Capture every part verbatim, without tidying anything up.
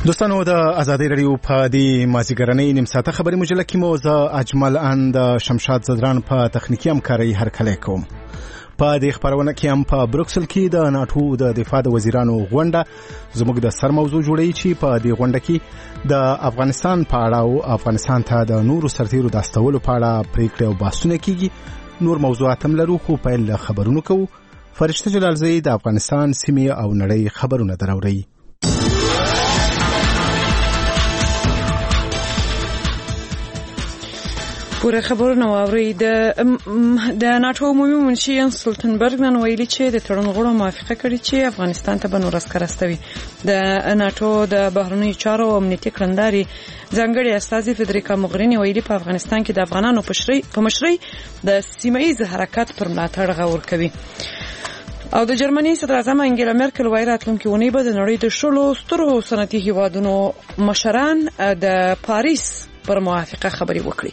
دوستانو د ازادي رادیو په دې مازیګرنۍ نیم ساعته خبري مجله کې مو زه اجمل اند شمشاد زدران په تخنیکی همکاري هرکلی کوم. په دې خبرونه کې هم په بروکسل کې د ناتو د دفاع د وزیرانو غونډه زموږ د سر موضوع جوړی چې په دې غونډه کې د افغانستان په اړه او افغانستان ته د نورو سرتیرو د استولو په اړه پریکړې او بحثونه کیږي. نور موضوعات هم لرو خو په اړه خبرونه کوو. فرشته جلالزئی د افغانستان سیمې او نړۍ خبرونه دراوړي. پوره خبرونه واوري. د د ناتو عمومي منشي یانس سولتنبرګ نن ویلي چې د تړون غړو موافقه کړې چې افغانستان ته به نور عسکر استوي. د ناتو د بهرنیو چارو او امنیتي کړنداري ځانګړي استازي فدریکا موغرینی ویلي په افغانستان کې د افغانانو په مشرۍ د سیمه ییز حرکت پر ملاتړ غور کوي. او د جرمني صدر اعظم انګیلا مرکل وایي راتلونکي اونۍ به د نړۍ د شلو سترو صنعتي هیوادونو مشران د پاریس پر موافقه خبري وکړي.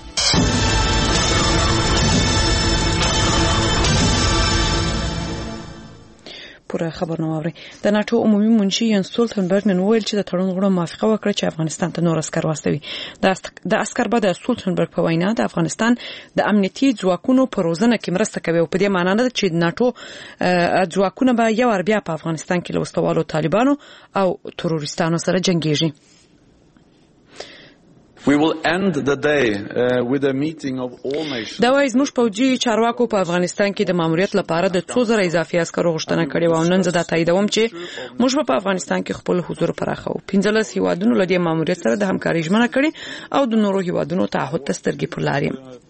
پوره خبرونه واوري. د ناتو عمومي منشي یانس سولتنبرګ نن ویل چې د تړون غړو موافقه وکړه چې افغانستان ته نور عسکر واستوي. د عسکر به د سولتنبرګ په وینا د افغانستان د امنیتي ځواکونو په روزنه کې مرسته کوي او په دې معنی ده چې د ناتو ځواکونه به یو ور بیا په افغانستان کې له وسوالو طالبانو او تروریستانو سره جنگيږي. We will end the day uh, with a meeting of all nations. دا وایي زموږ پوځي چارواکو په افغانستان کې د ماموریت لپاره د څو زره اضافي عسکرو غوښتنه کړې و او نن زه دا تاییدوم چې موږ په افغانستان کې خپل حضور پراخو. پنځلس هیوادونو له دې ماموریت سره د همکارۍ ژمنه کړې او د نورو هیوادونو تعهد ته سترګې پر لاري.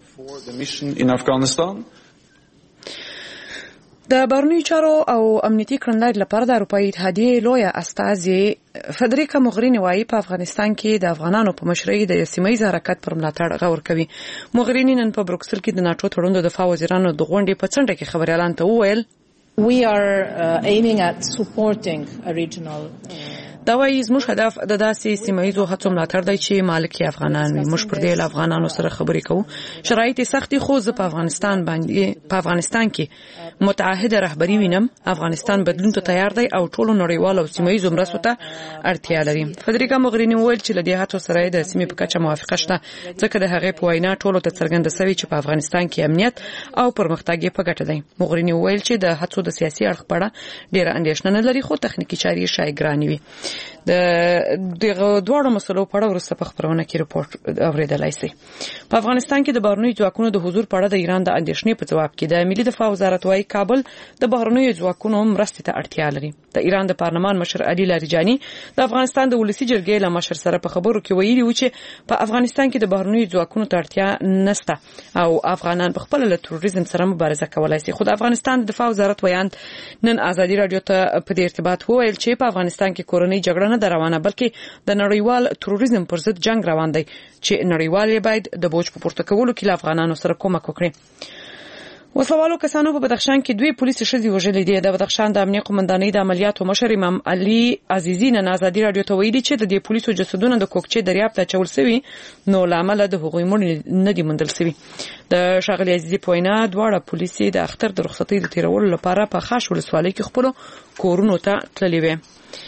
د بهرنیو چارو او امنیتي کړنداري لپاره د اروپאי اتحادیې لویه استازي فدریکا موغرینی وایي په افغانستان کې د افغانانو په مشرۍ د سیمه‌ییز حرکت پر ملاتړ غور کوي. موغرینی نن په بروکسل کې د ناتو تړون د دفاع وزیرانو د غونډې په څنډه کې خبريالان ته وویل We are uh, aiming at supporting a regional uh, دا وایي زموږ هدف د داسې سیمه‌ییزو هڅو ملاتړ دی چې مالک افغانان وي. موږ پر دې افغانانو سره خبرې کوو. شرایط سختي خو زه په افغانستان باندې په افغانستان کې متعهد رهبری وینم. افغانستان بدلون ته تیار دی او ټولو نړیوالو او سیمه‌ییزو مرستو ته اړتیا لري. فدریکا موغرینی وویل چې لدې هڅو سره د سیمې په کچه موافقه شته ځکه د هغې په وینا ټولو ته څرګنده شوی چې په افغانستان کې امنیت او پرمختګ په ګټه دی. موغرینی وویل چې د هڅو د سیاسي اړخ په اړه ډېر اندېښنه نه لري خو تخنیکی چارې شای ګرانې وي. د دغه دوه مسلو په اړه ورسته په خبرونه کې رپورت اوریدلای شي. په افغانستان کې د بهرنیو ځواکونو د حضور په اړه د ایران د اندېښنې په جواب کې د ملي دفاع وزارت وايي کابل د بهرنیو ځواکونو مرستې ته اړتیا لري. د ایران د پارلمان مشر علي لاریجانی د افغانستان د ولسی جرګې له مشر سره په خبرو کې ویلي و چې په افغانستان کې د بهرنیو ځواکونو ته اړتیا نشته او افغانان په خپل له تروریزم سره مبارزه کولای شي. خو د افغانستان د دفاع وزارت ویاند نن ازادي رادیو ته په دې ارتباط وویل چې په افغانستان کې کورنۍ جګړه نه روانه بلکې د نړیوال تروریزم پر ضد جنگ روان دی چې نړیوال باید د بوج په پورته کولو کې له افغانانو سره کومک وکړي. وسوالو کسانو په بدخشان کې دوی پولیس شذي وژلې دي. د بدخشان د امنیه قومندانۍ د عملیاتو مشر امام علي عزیزی نن ازادي رادیو ته ویلي چې د دې پولیسو جسدونه د کوکچې دریاب ته چول شوی نو لامل د هغوی مړ نه دي موندل شوی. د شاغلي عزیزی په وینا دواړه پولیسي د اختر د رخصتۍ د تیرولو لپاره په خاص ولسوالۍ کې خپل کورونو ته تللي وي.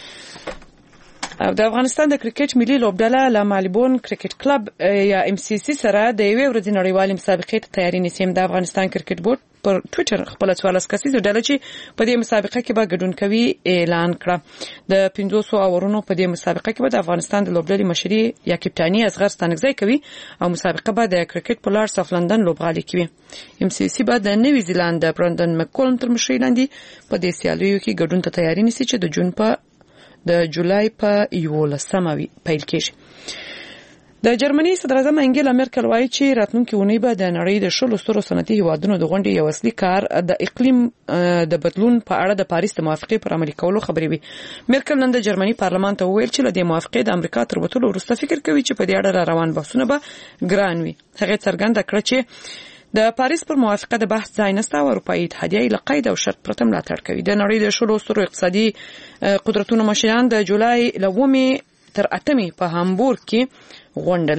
د افغانستان د کرکټ ملي لوبډله له مالبون کرکټ کلب یا ام سی سی سره د یوې ورځې نړیوالې مسابقې ته تیاری نیسي. د افغانستان کرکټ بورډ پر ټوئیټر خپل څوارلس کسیزه ډله چې په دې مسابقه کې به ګډون کوي اعلان کړ. د پنځوس اورونو په دې مسابقه کې به د افغانستان د لوبډلې مشري یا کپټاني اصغر ستانکزی کوي او مسابقه به د کرکټ په لارډز اف لندن لوبغالي کوي. ام سی سی به د نوی زیلاند د برندن مکولم تر مشرۍ لاندې په دې سیالیو کې ګډون ته تیاری نیسي چې د جون په د جولای په یولسمه پیل کېږي. د جرمني صدر اعظم انګیلا مرکل وایي چې راتلونکي اونۍ به د نړۍ د شلو سترو صنعتي هیوادونو د غونډې یو اصلي کار د اقلیم د بدلون په اړه د پاریس د موافقې پر عملي کولو خبرې وي. مرکل نن د جرمني پارلمان ته وویل چې له دې موافقې د امریکا تر وتلو وروسته فکر کوي چې په دې اړه روان بحثونه به ګران وي. هغه څرګنده کړه چې د پاریس پر موافقه د بحث ځای نشته او اروپאי اتحادیه له قید او شرط پرته ملاتړ کوي. د نړۍ د شلو سترو اقتصادي قدرتونو مشران د جولای له اوومې تر اتمې په هامبورګ کې غونډه لري.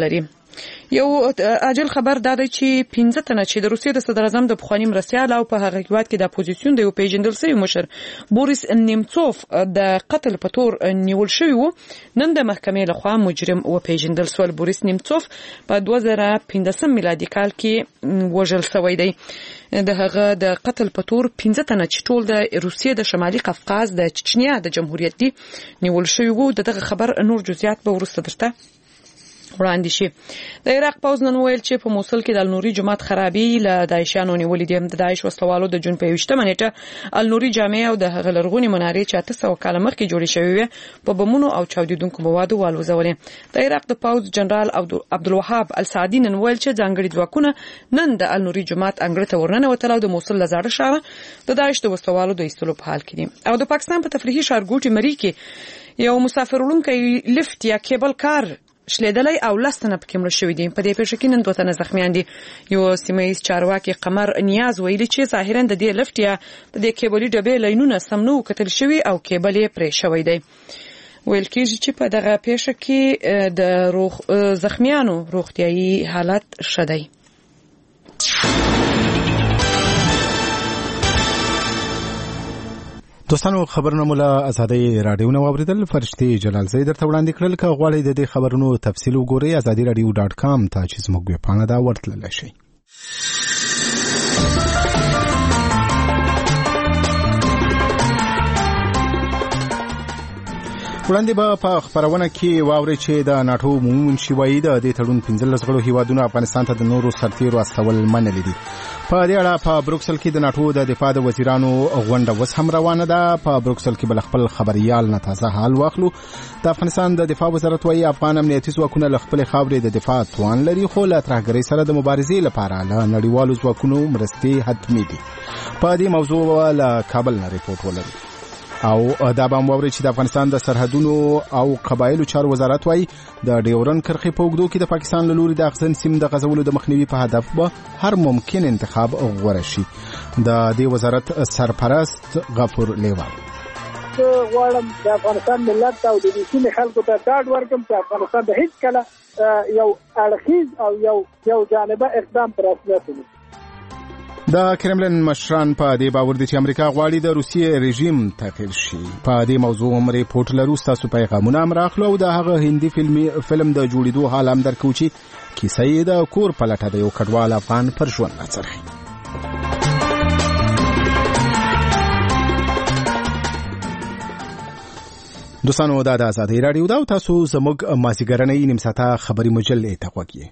یو عاجل خبر دا دی چې پنځه تنه چې د روسیې د صدر اعظم د پخواني مرستیال او په هغه هیواد کې د اپوزیسیون د یو پیژندل شوی مشر بوریس نیمڅوف د قتل په تور نیول شوی وو، نن د محکمې لخوا مجرم و پیژندل شو. بوریس نیمڅوف په دوه زره پنځم میلادي کال کې وژل شوی دی. د هغه د قتل په تور پنځه تنه چې ټول د روسیې د شمالي قفقاز د چچنیا د جمهوریت دی نیول شوی وو. دغه خبر نور جزئیات به وروسته درته وړاندې شي. د عراق پوز نن ویل چې په موصل کې د النوري جماعت خرابي له داعشانو نیولې دي. د داعش وسلوالو د جون په یوشتمه نیټه النوري جامع او د هغه لرغونی منارې چې اته سوه کاله مخکې جوړې شوې وې په بمونو او چاودیدونکو موادو والوزولې. د عراق د پوز جنرال عبدالوهاب السعدي نن ویل چې ځانګړي ځواکونه نن د النوري جماعت انګړ ته ورننوتل او د موصل له زاړه ښاره د داعش د وسلوالو د ایستلو په حال کې دي. او د پاکستان په تفریحي ښار ګوټي مری کې یو مسافر وړونکی لفت یا کیبل کار شلیدلی او لستنه پکې مړه شوي دي. په دې پیښه کې نن دوه تنه زخمیان دي. یو سیمه ییز چارواکي قمر نیاز ویلي چې ظاهرا د دې لفت یا د دې کیبلي ډبې لینونه سم نه کتل شوي او کیبل یې پرې شوی دی. ویل کېږي چې په دغه پیښه کې د روغ زخمیانو روغتیايي حالت ښه دی. دوستانو خبرونه مولا ازادي رادیو نو اوریدل. فرشتي جلال زید درته وړاندې کړل. که غواړئ د دې خبرونو تفصیل وګورئ ازادي رادیو ډاټ کام ته چې زموږ ویبپاڼه دا ورتللی شئ. وړاندې به په خبرونه کې واورئ چې د ناټو عمومي منشي وایي د دې تړون پنځلس غړو هیوادونو افغانستان ته د نورو سرتیرو استول منلي دي. په دې اړه په بروکسل کې د ناټو د دفاع د وزیرانو غونډه اوس هم روانه ده. په بروکسل کې بل خپل خبريال نه تازه حال واخلو. د افغانستان د دفاع وزارت وايي افغان امنیتي ځواکونه له خپل خاورې د دفاع توان لري، خو له ترهګرۍ سره د مبارزې لپاره له نړیوالو ځواکونو مرستې حتمي دي. په دې موضوع له کابل نه ریپورت ولري. او دا به موري چې د افغانستان د سرحدونو او قبایلو چارو وزارت وايي د ډیورن کرښې په اوږدو کې د پاکستان له لوري د اغزن سیم د غزولو د مخنیوي په هدف به هر ممکن انتخاب غوره شي. د دې وزارت سرپرست غفور لیوال غواړم د افغانستان ملت او د دې خلکو ته ډاډ ورکړم چې افغانستان د هیڅ کله یو اړخیز او یو یو جانبه اقدام پر اصل نه. د کرملن مشران په دې باور دي چې امریکا غواړي د روسیې رژیم تغییر شي. په دې موضوع هم ریپورت لرو. تاسو پیغامونه هم راخلو او د هغه هندي فلمي فلم د جوړېدو حال هم درکو چې کیسه یې د کور په لټه د یو کډوال افغان پر ژوند راڅرخي. دوستانو دا د ازادي رادیو دا او تاسو زموږ مازیګرنۍ نیم ساعته خبري مجلې ته غوږی.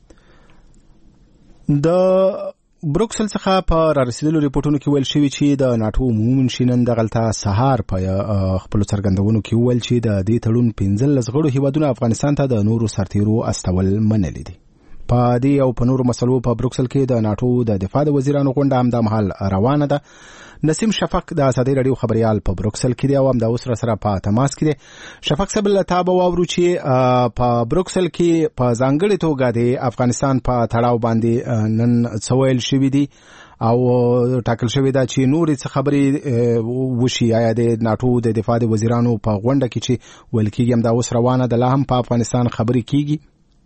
د بروکسل څخه په رارسیدلو ریپورتونو کې ویل شوی چې د ناټو عمومي منشي نن دغلته سهار په خپل څرګندونو کې ویل چې د دې تړون پنځلس غړو هیوادونو افغانستان ته د نورو سرتیرو استول منلي دي. په دې او په نورو مسلو په بروکسل کې د ناټو د دفاع د وزیرانو غونډه هم د مهال روانه ده. نسیم شفق د ازادي رادیو خبريال په بروکسل کې دی او هم د اوس سره په تماس کې دی. شفق صاحب له تابه واورو چې په بروکسل کې په ځانګړي توګه د افغانستان په تړاو باندې نن څویل شوی دی او ټاکل شوی دا چې نورې څه خبرې وشي. آیا د ناټو د دفاع د وزیرانو په غونډه کې چې ویل کېږي هم د اوس روانه ده لا هم په افغانستان خبرې کېږي؟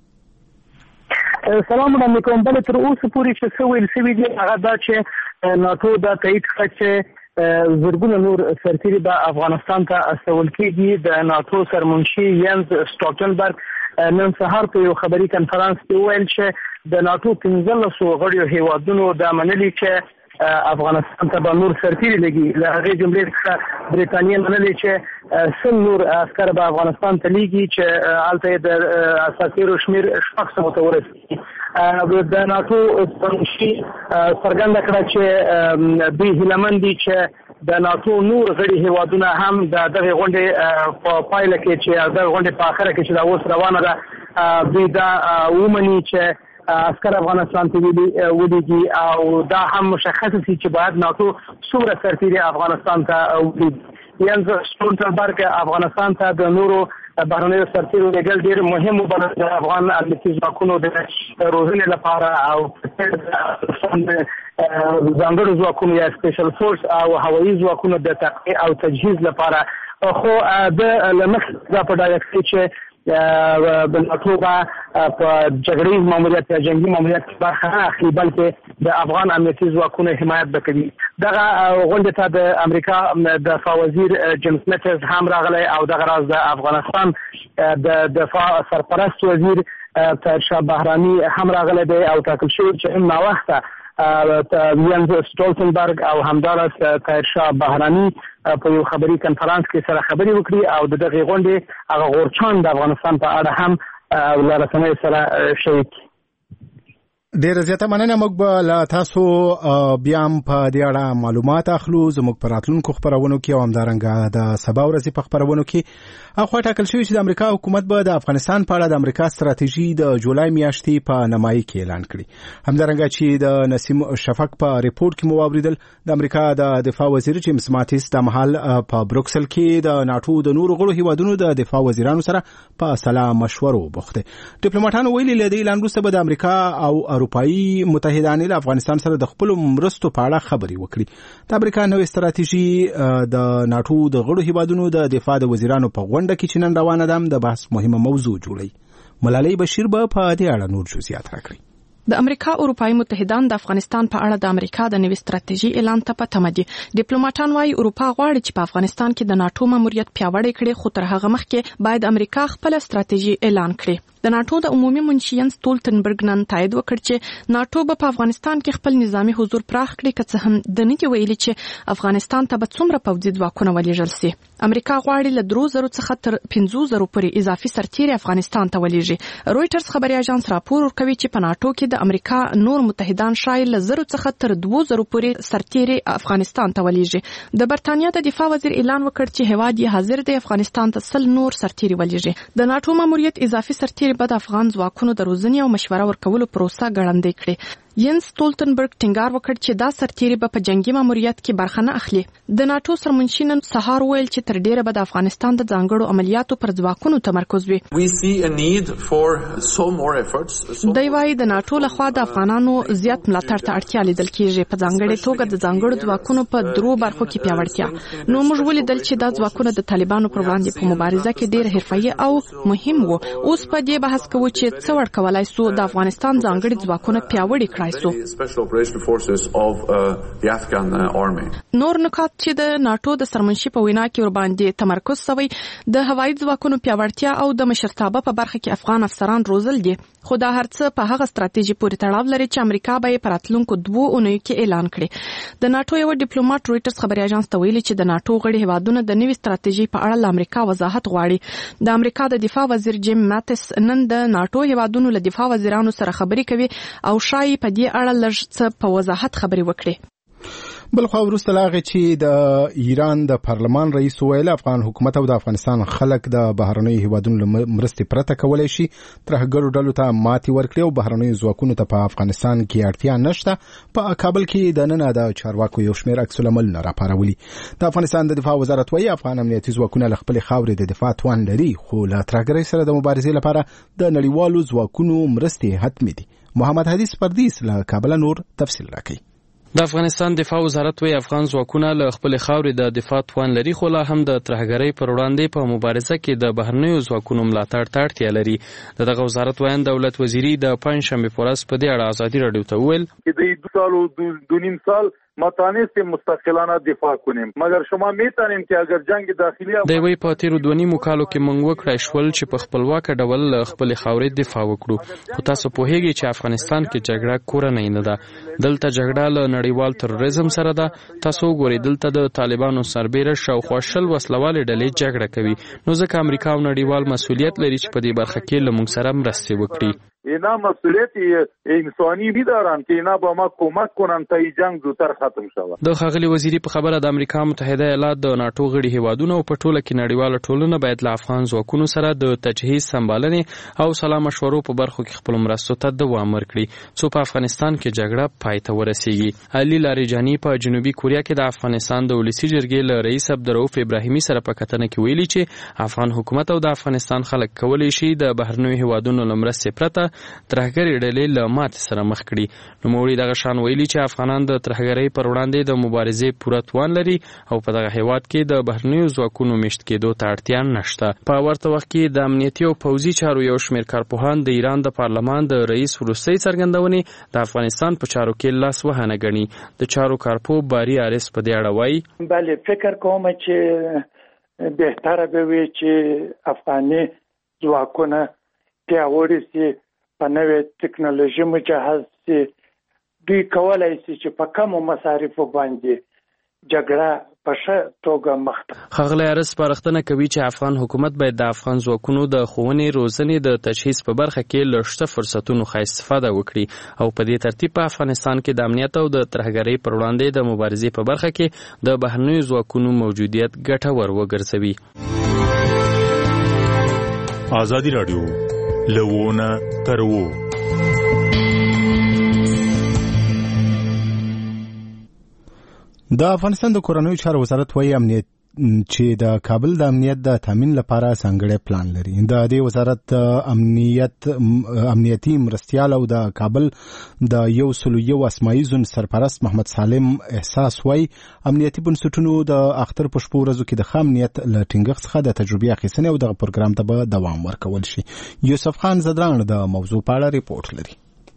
سلام علیکم. بل تر اوسه پورې چې څه ویل شوي دي هغه دا چې ناټو دا تایید کړی چې زرګونه نور سرتیري به افغانستان ته استول کېږي. د ناټو سرمنشي ینز سټولټنبرګ نن سهار په یو خبري کنفرانس کې ویل چې د ناټو پنځلسو غړو هیوادونو دا منلي چې افغانستان ته به نور سرتیري لګي. له هغې جملې څخه برېټانیا منلې چې سل نور عسکر به افغانستان ته لیږي چې هلته یې د سرتیرو شمېر شپږ سوو ته ورسېږي. د ناټو سرمنشي څرګنده کړه چې دوی هیله دي چې د ناټو نور غړي هیوادونه هم د دغې غونډې په پایله کې چې دغه غونډې په آخره کې چې دا اوس روانه ده دوی دا ومني چې عسکر افغانستان ته ولېږي او دا هم مشخصه شي چې باید ناټو څومره سرتیري افغانستان ته ولېږي. ینز سټولټنبرګ افغانستان ته د نورو بهرنیو سرتیرو لېږل ډېر مهم وبلل د افغان امنیتي ځواکونو د روزنې لپاره او ځانګړو ځواکونو یا سپیشل فورس او هوایي ځواکونو د تقویې او تجهیز لپاره. خو د له مخې دا په ډاګه کوي چې ناتو به په جګړیز ماموریت یا جنگي ماموریت برخه نه اخلي بلکې د افغان امنیتي ځواکونو حمایت وکړي. دغه غونډه ته د امریکا د دفاع وزیر جیمز میټرز هم راغلی او دغه راز د افغانستان د دفاع سرپرست وزیر طاهرشاه بهرامي هم راغلی دی او ټاکل شوی چې هم ناوخته ینز سټولتنبرګ او همدارس طاهرشاه بهرامي په یو خبري کنفرانس کې سره خبري وکړي او د دغه غونډې هغه غورچان د افغانستان په اړه هم ولرسمه سره شریک. ډیره زیاته مننه. موږ به له تاسو بیا هم په دې اړه معلومات اخلو زموږ په راتلونکو خپرونو کې او همدارنګه د سبا ورځې په خپرونو کې. اخوا ټاکل شوی چې د امریکا حکومت به د افغانستان په اړه د امریکا ستراتیژي د جولای میاشتې په نمایي کې اعلان کړي. همدارنګه چې د نسیم شفق په ریپورت کې مو واوریدل د امریکا د دفاع وزیر جیمز ماتیس د مهال په بروکسل کې د ناتو د نورو غړو هیوادونو د دفاع وزیرانو سره په سلا مشورو بوخته. ډیپلوماټانو ویلي له دې اعلان وروسته به د امریکا او اروپایي متحدانو له افغانستان سره د خپل مرستو په اړه خبري وکړي. د امریکا نوې ستراتیژي د ناتو د غړو هیوادونو د دفاع د وزیرانو په غونډه کې چې نن روانه ده د بحث مهمه موضوع جوړي. ملالۍ بشیر به په دې اړه نور جزئیات راکړي. د امریکا اروپایي متحدان د افغانستان په اړه د امریکا د نوې ستراتیژي اعلان ته په تمه دي. ډیپلوماټان وايي اروپا غواړي چې په افغانستان کې د ناتو ماموریت پیاوړی کړي، خو تر هغه مخکې باید امریکا خپل ستراتیژي اعلان کړي. د ناتو د عمومي منشي ینز سټولتنبرګ نن تایید وکړ چې ناتو به په افغانستان کې خپل نظامی حضور پراخ کړي، که څه هم د نه ویلي چې افغانستان ته به څومره پوځي ځواکونه ولېږل شي. امریکا غواړي له درو زرو څخه تر پنځو زرو پورې اضافي سرتیري افغانستان ته ولېږي. رويټرز خبري اژانس راپور ورکوي چې په ناتو کې د امریکا نور متحدان شاید له زرو څخه تر دوه زرو پورې سرتیري افغانستان ته ولېږي. د برتانیا د دفاع وزیر اعلان وکړ چې هواد یې حاضر دی افغانستان ته سل نور سرتیري ولېږي. د ناتو ماموریت اضافي سرتیري به د افغان ځواکونو د روزنې او مشوره ورکولو پروسه ګړندۍ کړي. ینز سټولتنبرګ ټینګار وکړ چې دا سرتیري به په جنگي ماموریت کې برخه نه اخلي. د ناتو سرمنشي نن سهار ویل چې تر ډیره به د افغانستان د ځانګړو عملیاتو پر ځواکونو تمرکز وي. دوی وايي د ناتو لخوا د افغانانو زیات ملاتړ ته اړتیا لیدل کیږي، په ځانګړي توګه د ځانګړو ځواکونو په درو برخو کې پیاوړتیا. نو موږ ولیدل چې دا ځواکونه د طالبانو پر وړاندې په مبارزه کې ډیر حرفه‌ای او مهم وو. اوس په دې بحث کوو چې څه ور کولای سو د افغانستان ځانګړي ځواکونه پیاوړي کړای. نور نکات چې د ناتو د سرمنشي په وینا کې ور باندې تمرکز شوی د هوایي ځواکونو پیاوړتیا او د مشرتابه په برخه کې افغان افسران روزل دي. خو دا هرڅه په هغه ستراتیژي پورې تړاو لري چې امریکا به په راتلونکو دوه اونیو کې اعلان کړي. د ناتو یو ډیپلوماټ رويټرز خبري اژانس ته ویلي چې د ناتو غړي هیوادونه د نوې ستراتیژي په اړه له امریکا وضاحت غواړي. د امریکا د دفاع وزیر جیم ماتیس نن د ناتو هیوادونو له دفاع وزیرانو سره خبري کوي او شایي په دې اړه لږ څه په وضاحت خبري وکړي. بل خو وروسته لاغه چې د ایران د پارلمان رئیس ویل افغان حکومت او د افغانستان خلک د بهرنیو هیوادونو مرستې پرته کولای شي ترهګرو ډلو ته ماتي ورکړي او بهرنیو ځواکونو ته په افغانستان کې اړتیا نشته. په کابل کې د نن د چارواکو یو شمېر عکس العمل نه راپارولي. د افغانستان د دفاع وزارت وايي افغان امنیتي ځواکونه له خپل خاورې د دفاع توان لري، خو له ترهګرۍ سره د مبارزې لپاره د نړیوالو ځواکونو مرستې حتمي دي. محمد حدیث پردیس له کابل نور تفصیل راکړي. د افغانستان دفاع وزارت وی افغان ځواکونه له خپل خاورې د دفاع توان لري، خو لا هم د ترهګرۍ پر وړاندې په مبارزه کې د بهرنیو ځواکونو ملاتړ ته اړتیا لري. دغه وزارت وایي دولت وزیری د پنځشنبه په ورځ په دې اړه ازادي راډیو ته وویل چې د دو سال و دو نیم سال ما توانستیم مستقلانه دفاع کنیم، مگر شما میتونیم که اگر جنگ داخلی دی وی په تیرو دوه نیمو کالو کې موږ وکړای شول چې په خپلواک ډول خپل خاورې دفاع وکړو. خو تاسو پوهیږئ چې افغانستان کې جګړه کورنۍ نه ده، دلته جګړه له نړیوال تروریزم سره ده. تاسو ګورئ دلته د طالبانو سربېره شاوخوا شل وسلوالې ډلې جګړه کوي، نو ځکه امریکا او نړیوال مسؤلیت لري چې په دې برخه کې له موږ سره مرسته وکړي. اینا مسئولیت انسانی بی دارن که اینا با ما کمک کنن تا این جنگ زودتر ختم شود. د ښاغلي وزیری په خبره د امریکا متحده ایالات د ناتو غړي هیوادونو او په ټوله کې نړیواله ټولنه باید له افغان ځواکونو سره د تجهیز سمبالنې او سلا مشورو په برخو کې خپل مرستو ته دوام ورکړي څو په افغانستان کې جګړه پای ته ورسیږي. علي لاریجانی په جنوبي کوریا کې د افغانستان د ولسی جرګې له رئیس عبدالرؤف ابراهیمي سره په کتنه کې ویلي چې افغان حکومت او د افغانستان خلک کولی شي د بهرنیو هیوادونو له مرستې پرته ترهګرۍ ډلې له ماتې سره مخ کړي. نوموړي دغه شان ویلي چې افغانان د ترهګرۍ ترهګرۍ پر وړاندې د مبارزې پوره توان لري او په دغه هیواد کې د بهرنیو ځواکونو میشت کېدو ته اړتیا نشته. په ورته وخت کې د امنیتي او پوځي چارو یو شمېر کارپوهان د ایران د پارلمان د رئیس وروستۍ څرګندونې د افغانستان په چارو کې لاس وهنه ګڼي. د چارو کارپوه باري عارف په دې اړه وایي: بله فکر کوم چې بهتره به وي چې افغاني ځواکونه پیاوړي سي، په نوې ټکنالوژي مجهز سي، دوی کولای سي چې په کمو مصارفو باندې جګړه په ښه توګه مخ ته. ښاغلی عارف سپارښتنه کوي چې افغان حکومت باید د افغان ځواکونو د ښوونې روزنې د تجهیز په برخه کې له شته فرصتونو ښه استفاده وکړي او په دې ترتیب په افغانستان کې د امنیت او د ترهګرۍ پر وړاندې د مبارزې په برخه کې د بهرنیو ځواکونو موجودیت ګټور وګرځوي. ازادي راډیو لوونه ترو د افغانستان د کورنیو چارو وزارت وايي امنیت چې د کابل د امنیت د تامین لپاره ځانګړی پلان لري. د دې وزارت د امنیت امنیتي مرستیال او د کابل د یو سلو یو اسماعیزون سرپرست محمد سالم احساس وايي امنیتي بنسټونو د اختر په شپو ورځو کې د ښه امنیت له ټینګښت څخه د تجربې اخیستنې او دغه پروګرام ته به دوام ورکول شي. یوسف خان زدران د موضوع په اړه ریپورت لري.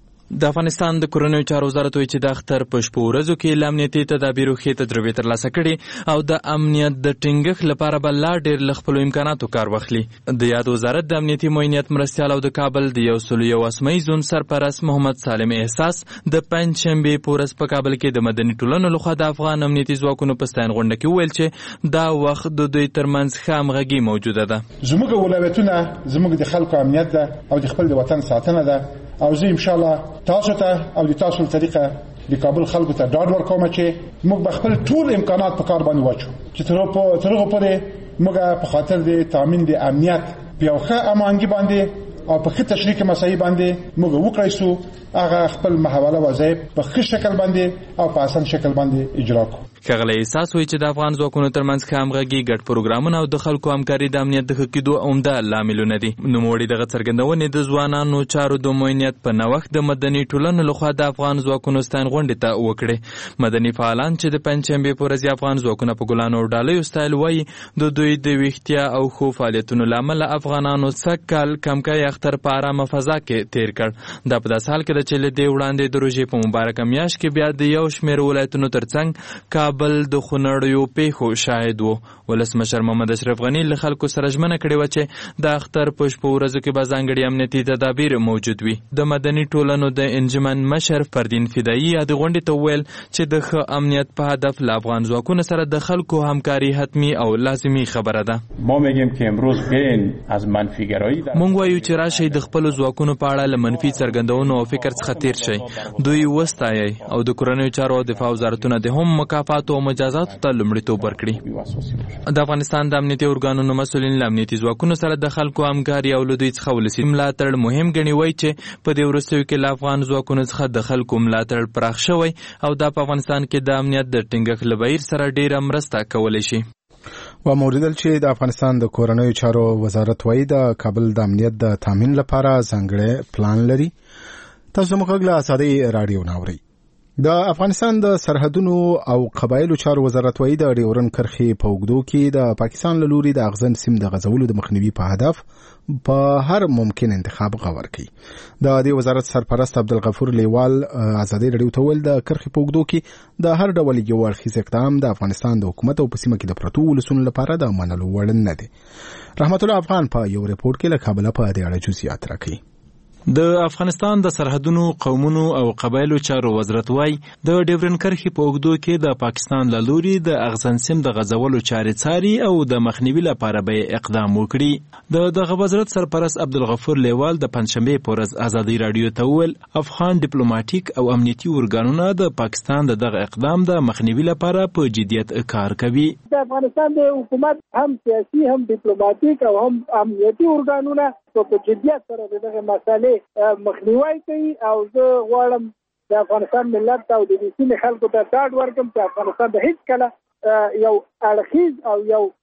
د افغانستان د کورنیو چارو وزارت وایي چې د اختر په شپو ورځو کې له امنیتي تدابیرو ښې تجربې ترلاسه کړي او د امنیت د ټینګښت لپاره به لا ډېر له خپلو امکاناتو کار واخلي. د یاد وزارت د امنیتي معاینت مرستیال او د کابل د یو سلو یو اسماعي زون سرپرست محمد سالم احساس د پنجشنبې په ورځ په کابل کې د مدني ټولنو لخوا د افغان امنیتي ځواکونو په ستاین غونډه کې وویل چې دا وخت د دوی ترمنځ ښه همغږي موجوده ده. زموږ ولایتونه زموږ د خلکو امنیت ده او د خپل د وطن ساتنه ده او زه ان شاء الله تاسو ته او د تاسو طریقه د کابل خلکو ته ډاډ ورکوم چې موږ به خپل ټول امکانات په کار باندې واچو چې تر په ترغه پورې موږ په خاطر د تامین د امنیت په ښه امانګي باندې او په ښه تشریک مسایي باندې موږ وکړای شو هغه خپل محاوله وظایف په ښه شکل باندې او په اسان شکل باندې اجرا کړو. ښاغلی احساس وایي چې د افغان ځواکونو ترمنځ ښه همغږي ګډ پروګرامونه او د خلکو همکاري د امنیت د ښه کېدو عمده لاملونه دي. نوموړي دغه څرګندونې د ځوانانو چارو د معاینت په نوښت د مدني ټولنو لخوا د افغان ځواکونو ستاین غونډې ته وکړې. مدني فعالان چې د پنجشنبې په ورځ افغان ځواکونه په ګلانو او ډالیو ستایل وایي د دوی د ویښتیا او ښو فعالیتونو له امله افغانانو سږ کال کمکی اختر په ارامه فضا کې تیر کړ. دا په داسې حال کې ده چې له دې وړاندې د روژې په مبارکه میاشت کې بیا د یو شمېر ولایتونو ترڅنګ کابل د خونړیو پیښو شاهد و. ولسمشر محمد اشرف غني له خلکو سره ژمنه کړې وه چې د اختر په شپو ورځو کې به ځانګړي امنیتي تدابیر موجود وي. د مدني ټولنو د انجمن مشر فردین فدایي د غونډې ته وویل چې د ښه امنیت په هدف له افغان ځواکونو سره د خلکو همکاري حتمي او لازمي خبره ده. ما میگیم که امروز بین از منفیگرایی مونږ وایو چې راشئ د خپلو ځواکونو په اړه له منفي څرګندونو او فکر څخه تیر شئ، دوی وستایئ او د کورنیو چارو او دفاع وزارتونه د هم مکافاتو او مجازاتو ته لومړیتوب ورکړي. د افغانستان د امنیتي ارګانونو مسؤلین له امنیتي ځواکونو سره د خلکو همکاري او له دوی څخه ولسي ملاتړ مهم ګڼي. وایي چې په دې وروستیو کې له افغان ځواکونو څخه د خلکو ملاتړ پراخ شوی او دا په افغانستان کې د امنیت د ټینګښت له بهیر سره ډېره مرسته کولی شي. و موریدل چې د افغانستان د کورنیو چارو وزارت وایي د کابل د امنیت د تامین لپاره ځانګړی پلان لري. تاسو موږ له ازادي راډیو ناوري. د افغانستان د سرحدونو او قبایلو چارو وزارت وایي د ډیورن کرښې په اوږدو کې د پاکستان له لوري د اغزن سیم د غځولو د مخنیوي په هدف په هر ممکن انتخاب غور کوي. د دې وزارت سرپرست عبدالغفور لیوال ازادي راډیو ته ویل د کرښې په اوږدو کې د هر ډول یو اړخیز اقدام د افغانستان د حکومت او په سیمه کې د پرتو ولسونو لپاره د منلو وړ نه دی. رحمت الله افغان په یو ریپورت کې له کابل په دې اړه جزئیات راکړي. د افغانستان د سرحدونو قومونو او قبایلو چارو وزارت وايي د ډیورن کرښې په اوږدو کې د پاکستان له لوري د اغزن سیم د غځولو چارې څاري او د مخنیوي لپاره به اقدام وکړي. د دغه وزارت سرپرست عبدالغفور لیوال د پنجشنبې په ورځ ازادي راډیو ته وویل افغان ډیپلوماټیک او امنیتي ارګانونه د پاکستان د دغه اقدام د مخنیوي لپاره په جدیت کار کوي. د افغانستان د حکومت هم سیاسي هم ډیپلوماټیک او هم امنیتي ارګانونه په جدیت سره دغه مسالې مخنیوي کوي او زه غواړم د افغانستان ملت او د سیمې خلکو ته ډاډ ورکړم چې افغانستان د هیڅ کله یو اړخیز او یو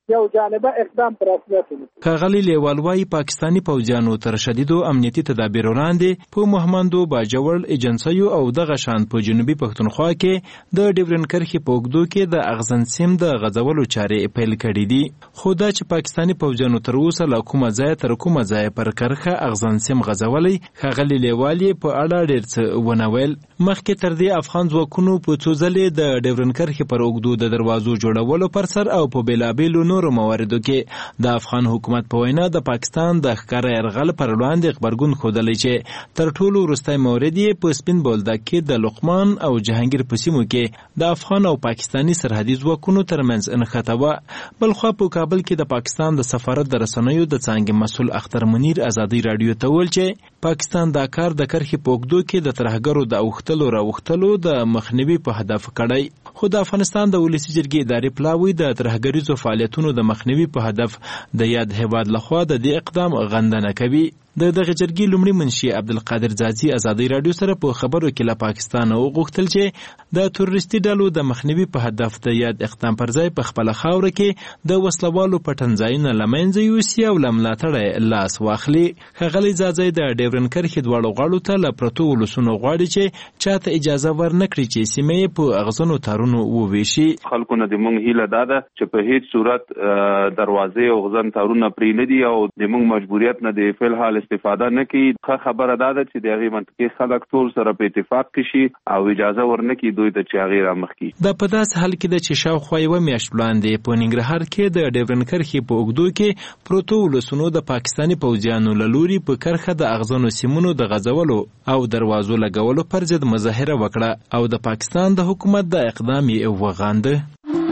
یو جانبه اقدام پر رسمیت ونکړي. ښاغلي لیوال وایي پاکستاني پوځیانو تر شدیدو امنیتي تدابیرو لاندې په مهمندو باجوړ ایجنسیو او دغه شان په جنوبي پښتونخوا کې د ډیورن کرښې په اوږدو کې د اغزن سیم د غځولو چارې پیل کړي دي. خو دا چې پاکستاني پوځیانو تر اوسه له کومه ځایه تر کومه ځایه پر کرښه اغزن سیم غځولی، ښاغلي لیوال یې په اړه ډېر څه ونه ویل. مخکې تر دې افغان ځواکونو په څو ځلې د ډیورن کرښې پر اوږدو د دروازو جوړولو پر سر او په بېلابېلو نورو مواردو کې د افغان حکومت په وینا د پاکستان د ښکاره یرغل پر وړاندې غبرګون ښودلی چې تر ټولو وروستی مورد یې په سپین بولدک کې د لقمان او جهانګیر په سیمو کې د افغان او پاکستاني سرحدي ځواکونو ترمنځ نښته وه. بلخوا په کابل کې د پاکستان د سفارت د رسنیو د څانګې مسؤل اختر منیر ازادي راډیو ته وویل چې پاکستان دا کار د کرښې په اوږدو کې د ترهګرو د اوښتلو راوښتلو د مخنیوي په هدف کړی. خو د افغانستان د ولسي جرګې ادارې پلاوی د ترهګریزو فعالیتونو د مخنیوي په هدف د یاد هیواد لخوا د دې اقدام غندنه کوي. د دغه جرګې لومړي منشي عبدالقادر ځاځي ازادي راډیو سره په خبرو کې له پاکستان وغوښتل چې د تروریستي ډلو د مخنیوي په هدف د یاد اقدام پر ځای په خپله خاوره کې د وسلوالو پټنځایونه له منځه یوسي او له ملاتړه لاس واخلي. ښاغلی ځاځی د ډیورن کرښې دواړو غاړو ته له پرتو ولسونو غواړي چې چاته اجازه ورنکړي چې سیمه یې په اغزنو تارونو وویشي. خلکو نه د موږ هیله دا ده چې په هیڅ صورت دروازې او غزن تارونه پرې نه دي او د موږ مجبوریت نه د فعل حال استفاده نه کوي. ښه خبره دا ده چې د هغې منطقې خلک ټول سره په اتفاق کې شي او اجازه ورنکړي دوی ته چې هغې رامخ کړي. دا په داسې حال کې ده چې شاوخوا یوه میاشت وړاندې په ننګرهار کې د ډیورن کرښې په اوږدو کې پروتو ولسونو د پاکستاني پوځیانو له لوري په کرښه د اغزنو سیمونو د غځولو او دروازو لګولو پر ضد مظاهره وکړه او د پاکستان د حکومت د اقدام یې وغانده.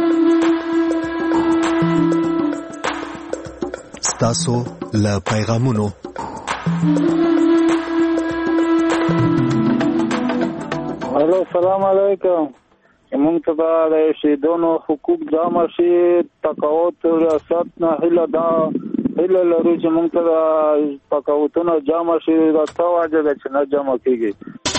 ستاسو له پیغامونو الو سلام علیکم. مونږ ته دا د شهیدانو حقوق جمع شي تقاوت ریاست نه هله دا هله لرو چې مونږ ته د تقاوتونو جمع شي دا څه وجه ده چې نه جمع کیږي.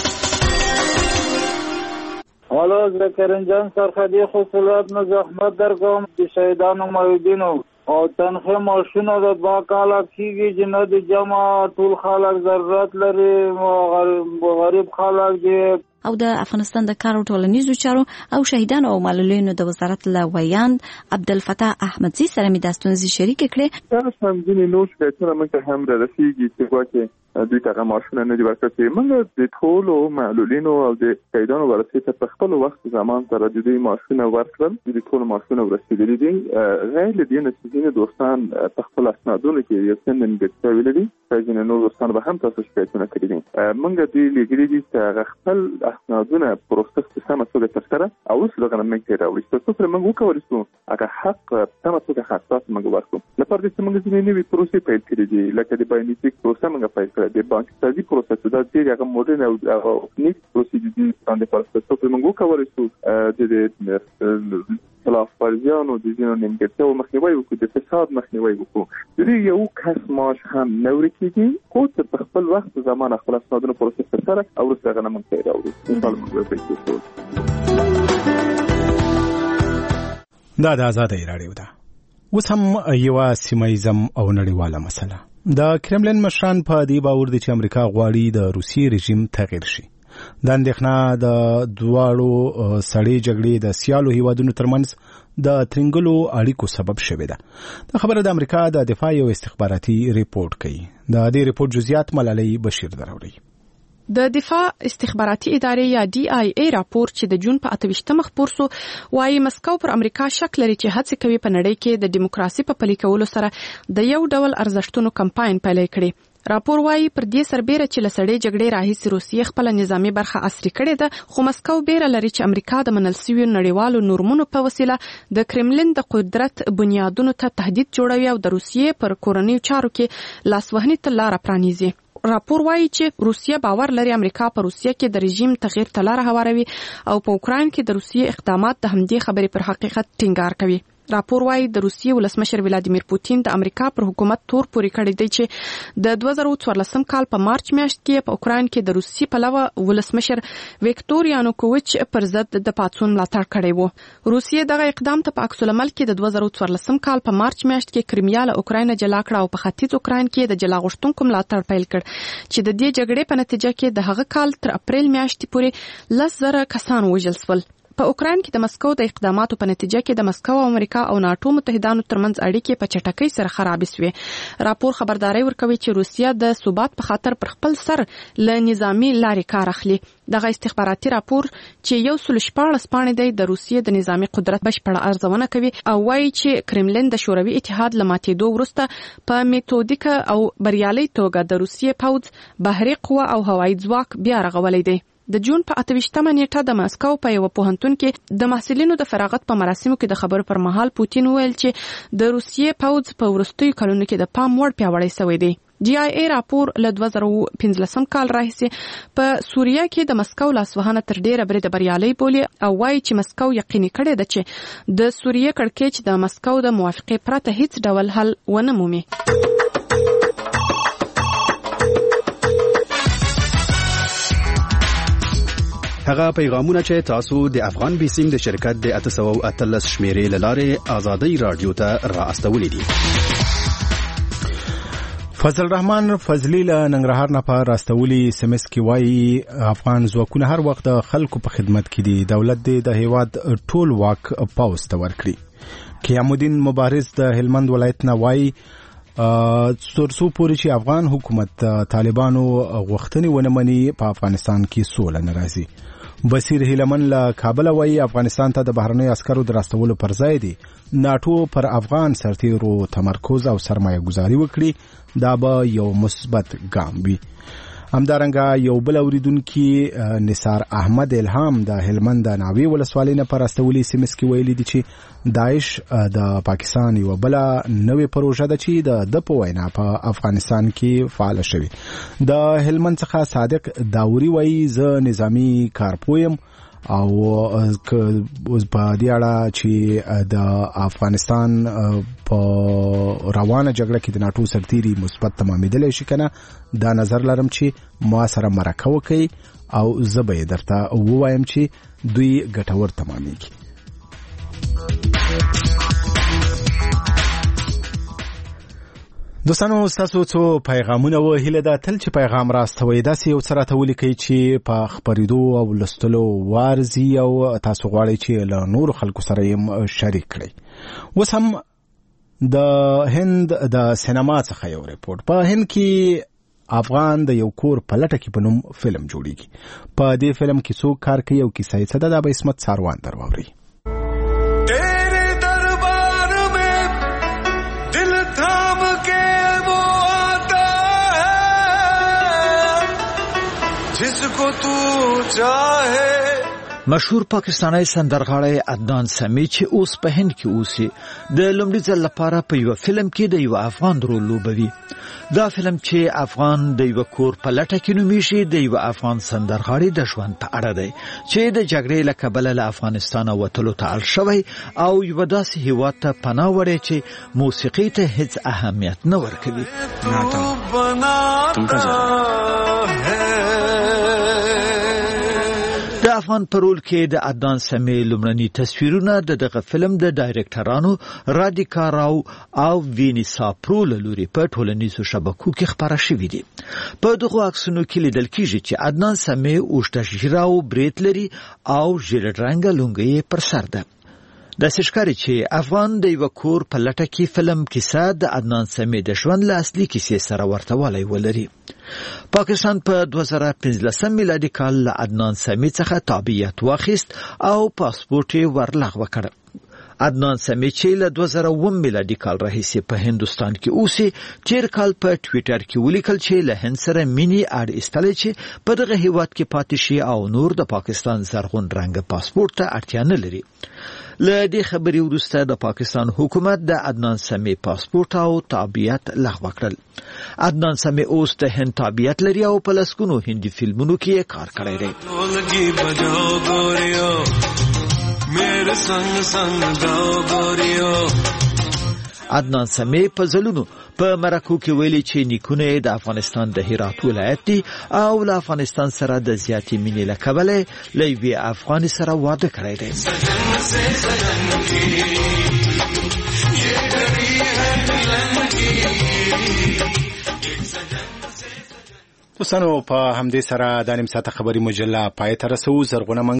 الو زه کرنجان سرخدي خصوصیات نه زحمت درکوم چې شهیدانو موجودینو او تنخه ماشونه د با کاله کیږي چې نه د جمع ټول خلک ضرورت لري غریب خلک دي. او د افغانستان د کار او ټولنیزو چارو او شهیدانو او معلولینو د وزارت له ویاند عبدالفتاح احمدزي سره مې دا ستونزې شریکې کړې. دا هم ځینې نور شکایتونه موږ ته هم رارسېږي چې ګواکې دوی ته هغه معاشونه نه دي ورکړل. موږ د ټولو معلولینو او د شهیدانو ورثې ته په خپل وخت زمان سره د دوی معاشونه ورکړل. د ټولو معاشونه ورسېدلي دي. غیر له دې نه چې ځینې دوستان په خپل اسنادونو کې یو څه نیمګړتیاوې لري. ځینې نور دوستان به هم تاسو شکایتونه کړي دي. موږ دوی لېږلي دي چې هغه خپل اسنادونه پروسس په سمه توګه ترسره او اوس لږ نه موږ راوړي چې څو سره موږ وکولای شو هغه حق په سمه توګه خاصات موږ ورکړو. لپاره د موږ ځینې نوې پروسې پیل کړې دي لکه د بایومیټریک پروسه موږ پیل کړې ده. بانک سازي پروسه دا چې هغه موډرن او نیک پروسې دي باندې پروسس څو موږ وکولای شو د خلاف ورزیانو د ځینو نیمګړتیاو مخنیوی وکړو، د فساد مخنیوی وکړو. د دې یو کس معاش هم نه ورکېږي خو په خپل وخت زمانه خپل اسنادونه پروسس ترسره او وروسته هغه نه موږ ته راوړي. انشاءالله موږ به پیسې دا د ازادۍ راډیو ده. اوس هم یوه سیمهیزم او نړیواله مسله. د کرملین مشران په دې باور دي چې امریکا غواړي د روسیې رژیم تغییر شي. د اندېښنه د دواړو سړې جګړې د سیالو هیوادونو ترمنځ د ترنګلو اړیکو سبب شوې ده. دا خبره د امریکا د دفاع یو استخباراتي ریپورت کوي. د دې ریپورت جزئیات ملالۍ بشیر دراوړي. د دفاع استخباراتي ادارې یا ډي آی ای راپور چې د جون په اته ویشتمه خپور سو وايي مسکو پر امریکا شک لري چې هڅه کوي په نړۍ کې د دیموکراسي په پلي کولو سره د یو ډول ارزښتونو کمپاین پیل کړي. راپور وايي پر دې سربېره چې له سړې جګړې راهیسې روسیې خپل نظامی برخه عصري کړې ده، خو مسکو بیره لري چې امریکا د منل شویو نړیوالو نورمونو په وسیله د کرملین د قدرت بنیادونو ته تهدید جوړوي او د روسیې پر کورنیو چارو کې لاسوهنې ته لاره پرانیزي. راپور وايي چې روسیه باور لري امریکا په روسیه کې د رژیم تغییر ته لاره هواروي او په اوکراین کې د روسیې اقدامات د همدې خبرې پر حقیقت ټینګار کوي. راپور وايي د روسیې ولسمشر ولادیمیر پوتین د امریکا پر حکومت تور پورې کړی دی چې د دوه زره څوارلسم کال په مارچ میاشت کې په اوکراین کې د روسي پلوه ولسمشر ویکتور یانوکوویچ پر ضد د پاتون ملاتړ کړی و. روسیې دغه اقدام ته په عکس العمل کې د دوه زره څوارلسم کال په مارچ میاشت کې کرمیا له اوکراین جلا کړه او په ختیځ اوکراین کې د جلا غوښتونکو ملاتړ پیل کړ چې د دې جګړې په نتیجه کې د هغه کال تر اپریل میاشتې پورې لس زره کسان وژل شول. په اوکراین کې د مسکو د اقداماتو په نتیجه کې د مسکو او امریکا او ناتو متحدانو ترمنځ اړیکې په چټکۍ سره خرابې شوې. راپور خبرداري ورکوي چې روسیا د ثبات په خاطر پر خپل سر له نظامی لارې کار اخلي. دغه استخباراتي راپور چې یو سل شپاړس پاڼې دی د روسیې د نظامی قدرت بشپړه ارزونه کوي او وایي چې کرملین د شوروي اتحاد له ماتېدو وروسته په میتودیک او بریالي توګه د روسیې پوځ، بحري قوه او هوایي ځواک بیا رغولی دی. د جون په اته ویشتمه نیټه د مسکو په یو پوهنتون کې د محصلینو د فراغت په مراسمو کې د خبرو پر مهال پوتین وویل چې د روسیې پوځ په وروستیو کلونو کې د پام وړ پیاوړی شوی دی. جی آی ای راپور له دوه زره پنځلسم کال راهیسې په سوریه کې د مسکو لاسوهنه تر ډیره برید بریالۍ بولي او وایي چې مسکو یقیني کړی ده چې د سوریه کړکېچ د مسکو د موافقې پرته هیڅ ډول حل ونه مومي. هغه پیغامونه چې تاسو د افغان بیسیم د شرکت د اته سوه اتلس شمیرې له لارې آزادۍ رادیو ته را استولې دي. فضل الرحمن فضلی له ننګرهار نه په راستولي سمس کې وایي افغان ځواکونه هر وخت د خلکو په خدمت کې دي. دولت دې د هیواد ټول واک پاوس ته ورکړي. قیام الدین مبارز د هلمند ولایت نه وایي ترڅو پورې چې افغان حکومت طالبانو غوښتنې ونه مني په افغانستان کې سوله نه راځي. بصیر هیلمن له کابل وایي افغانستان ته د بهرنیو عسکرو د راستولو پر ځای دی ناتو پر افغان سرتیرو تمرکز او سرمایه گذاري وکړي. دا به یو مثبت ګام وي. همدارنګه یو بل اوریدونکي نثار احمد الهام د هلمند د ناوی ولسوالۍ نه پر راستولي سیمس کې ویلي دي چې داعش د پاکستان یو بل نوې پروژه ده چې د په وینا په افغانستان کې فعال شوی. د هلمند څخه صادق داوري وایي زه نظامی کارپویم او په دې اړه چې د افغانستان په روانه جګړه کې د ناتو سرتیري مثبت تمامېدلی شي کنه دا نظر لرم چې ما سره مرکه وکړي او زه به یې درته ووایم چې دوی ګټور تمامېږي. دوستانو ستاسو څو پیغامونه و هیله ده تل چې پیغام راستوي داسې یو څه راته ولیکئ چې په خپرېدو او لوستلو وارزي او تاسو غواړئ چې له نورو خلکو سره یې شریک کړئ. اوس هم د هند د سینما څخه یو ریپورت. په هند کې افغان د یو کور په لټه کې په نوم فلم جوړیږي. په دې فلم کې څوک کار کوي او کیسه یې څه ده دا به عصمت ساروان در واوري. مشهور پاکستانی سندرغاړی عدنان سمی چې اوس په هند کې اوسي د لومړي ځل لپاره په یو فلم کې د یو افغان رول لوبوي. دا فلم چې افغان د یو کور په لټه کې نومیږي د یو افغان سندرغاړي د ژوند په اړه دی چې د جګړې له کبله له افغانستان وتلو ته اړ شوی او یو داسې هیواد ته پناه وړی چې موسیقي ته هیڅ اهمیت نه ورکوي. د افغان پرول کې د عدنان سمی لومړني تصویرونه د دغه فلم د ډایرکټرانو رادیکا راو او وینیسا پرو له لوري په ټولنیزو شبکو کې خپاره شوي دي. په دغو عکسونو کې لیدل کېږي چې عدنان سمی اوږده ږیره او برېت لري او ژیړ رنګه لونګۍ پر سر ده. داسې ښکاري چې افغان د یو کور په لټه کې فلم کیسه د عدنان سمی د ژوند له اصلي کیسې سره ورته والی ولري. پاکستان په دوه زره پنځلسم میلادي کال له عدنان سمی څخه تابعیت واخیست او پاسپورټ یې ورلغوه کړ. عدنان سمی چې له دوه زره اووم میلادي کال راهیسې په هندوستان کې اوسي تیر کال په ټویټر کې ولیکل چې له هند سره مینی اړ ایستلی چې په دغه هیواد کې پاتې شي او نور د پاکستان زرغون رنګه پاسپورټ ته اړتیا نه لري. له دې خبرې وروسته د پاکستان حکومت د عدنان سمی پاسپورټ او تابعیت لغوه کړل. عدنان سمی اوس د هند تابعیت لري او په لسګونو هندي فلمونو کې کار کړی دی. मेरे संग संग गाओ गोरियो. عدنان سمیع په ځلونو په مرکو کې ویلي چې نیکونه د افغانستان د هرات ولایت دي او له افغانستان سره د زیاتې مینې له کبله له یوې افغانې سره واده کړی دی. دوستانو په همدې سره د نیم ساعته خبري مجله پای ته رسو. زرغونه